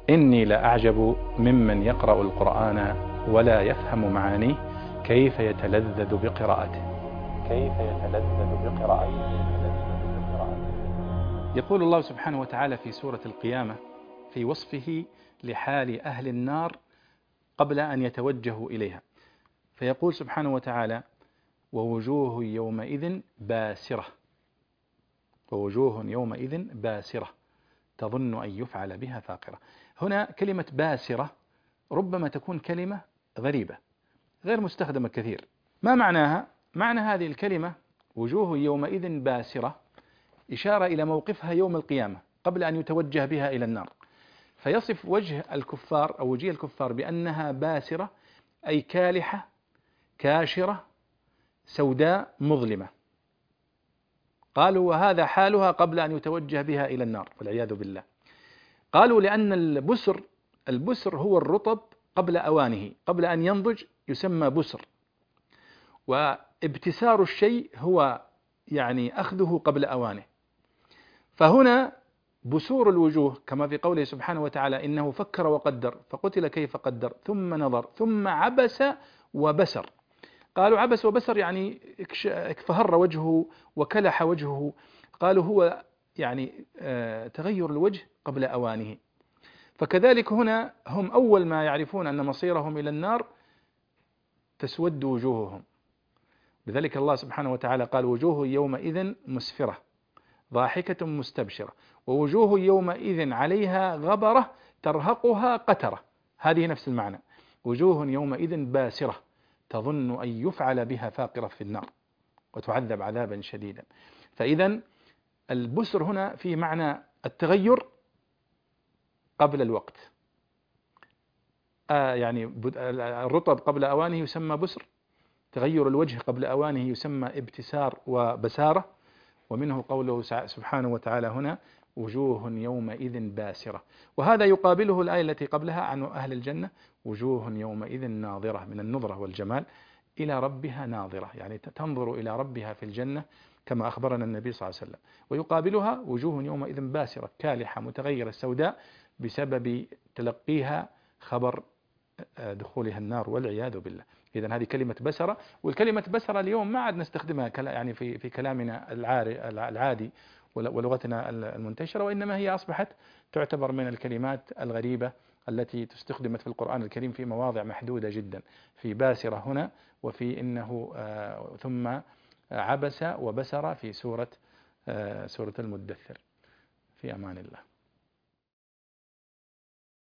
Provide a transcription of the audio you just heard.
إني لأعجب ممن يقرأ القرآن ولا يفهم معانيه كيف يتلذذ بقراءته. يقول الله سبحانه وتعالى في سورة القيامة في وصفه لحال أهل النار قبل أن يتوجهوا إليها، فيقول سبحانه وتعالى: ووجوه يومئذ باسرة، ووجوه يومئذ باسرة تظن أن يفعل بها فاقرة. هنا كلمة باسرة ربما تكون كلمة غريبة غير مستخدمة كثير. ما معناها؟ معنى هذه الكلمة وجوه يومئذ باسرة إشارة إلى موقفها يوم القيامة قبل أن يتوجه بها إلى النار، فيصف وجه الكفار أو وجه الكفار بأنها باسرة، أي كالحة كاشرة سوداء مظلمة. قالوا وهذا حالها قبل أن يتوجه بها إلى النار والعياذ بالله. قالوا لأن البسر هو الرطب قبل أوانه، قبل أن ينضج يسمى بسر، وابتسار الشيء هو يعني أخذه قبل أوانه. فهنا بسور الوجوه كما في قوله سبحانه وتعالى: إنه فكر وقدر فقتل كيف قدر ثم نظر ثم عبس وبسر. قالوا عبس وبسر يعني اكفهر وجهه وكلح وجهه. قالوا هو يعني تغير الوجه قبل أوانه. فكذلك هنا هم أول ما يعرفون أن مصيرهم إلى النار تسود وجوههم، لذلك الله سبحانه وتعالى قال: وجوه يومئذ مسفرة ضاحكة مستبشرة ووجوه يومئذ عليها غبرة ترهقها قترة. هذه نفس المعنى، وجوه يومئذ باسرة تظن أن يفعل بها فاقرة في النار وتعذب عذابا شديدا. فإذا البسر هنا في معنى التغير قبل الوقت، يعني الرطب قبل أوانه يسمى بسر، تغير الوجه قبل أوانه يسمى ابتسار وبسارة. ومنه قوله سبحانه وتعالى هنا: وجوه يومئذ باسرة. وهذا يقابله الآية التي قبلها عن أهل الجنة: وجوه يومئذ ناظرة، من النظرة والجمال، إلى ربها ناظرة، يعني تنظر إلى ربها في الجنة كما أخبرنا النبي صلى الله عليه وسلم. ويقابلها وجوه يومئذ باسرة كالحة متغيرة سوداء بسبب تلقيها خبر دخولها النار والعياذ بالله. إذن هذه كلمة بسرة، والكلمة بسرة اليوم ما عاد نستخدمها يعني في كلامنا العادي ولغتنا المنتشرة، وإنما هي أصبحت تعتبر من الكلمات الغريبة التي استخدمت في القرآن الكريم في مواضع محدودة جدا، في باسرة هنا، وفي إنه ثم عبس وبسر في سورة المدثر. في أمان الله.